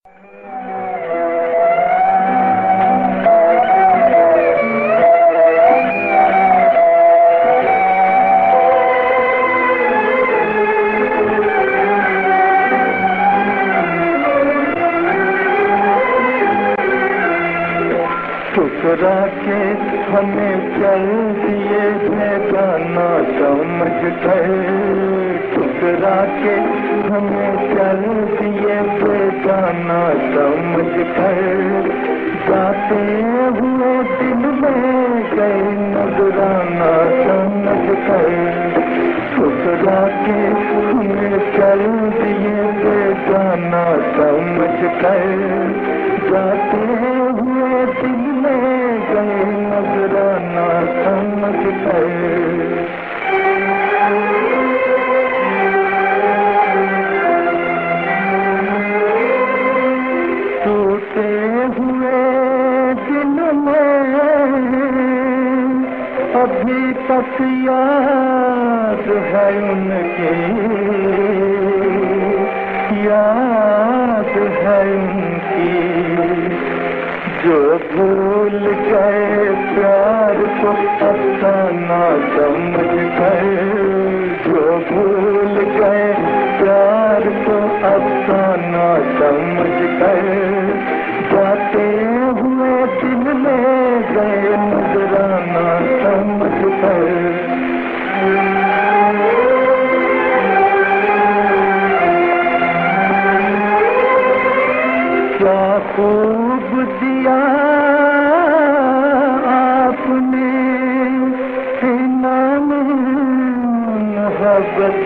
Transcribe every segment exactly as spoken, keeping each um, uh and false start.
ठुकरा के हमें चल दिए है गाना समझ कर, ठुकरा के हमें चल दिए है गाना समझ कर, जाते हुए दिल में गए नजराना समझ कर, ठुकरा के हमें चल दिए है गाना समझ कर, जाते हुए दिल में गए नजराना समझ कर। टूटे हुए दिल में अभी तक याद है उनकी, याद है उनकी, जो भूल गए प्यार को अफसाना समझ कर, जो भूल गए प्यार को अफसाना समझ कर, जाते हुए दिल में गए नजराना समझ कर। क्या खूब दिया आपने इनाम मोहब्बत,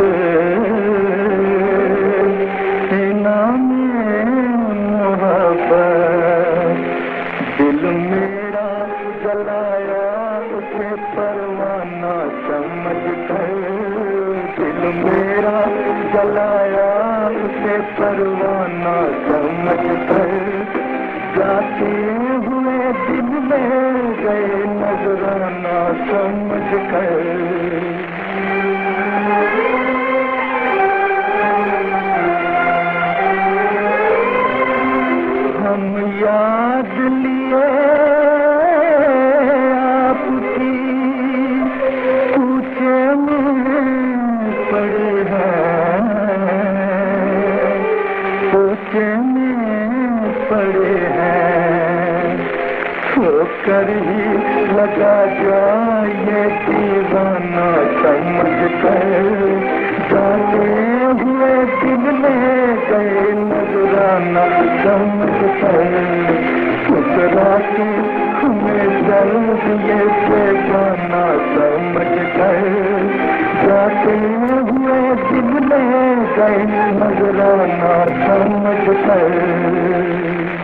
इनाम मोहब्बत, दिल मेरा जलाया उसे परवाना समझ कर, दिल मेरा जलाया उसे परवाना समझ कर, जाते हुए दिल में गए नजराना समझ कर। हम याद लिए आपकी पूछे में पड़े हैं, पूछे में पड़े हैं, ठोकर ही लगा जाए दीवाना समझ कर, जाते हुए दिल में गए नजराना समझ कर, ठुकरा के हमें चल दिए बेगाना समझ कर, जाते हुए दिल में गए नजराना समझ कर।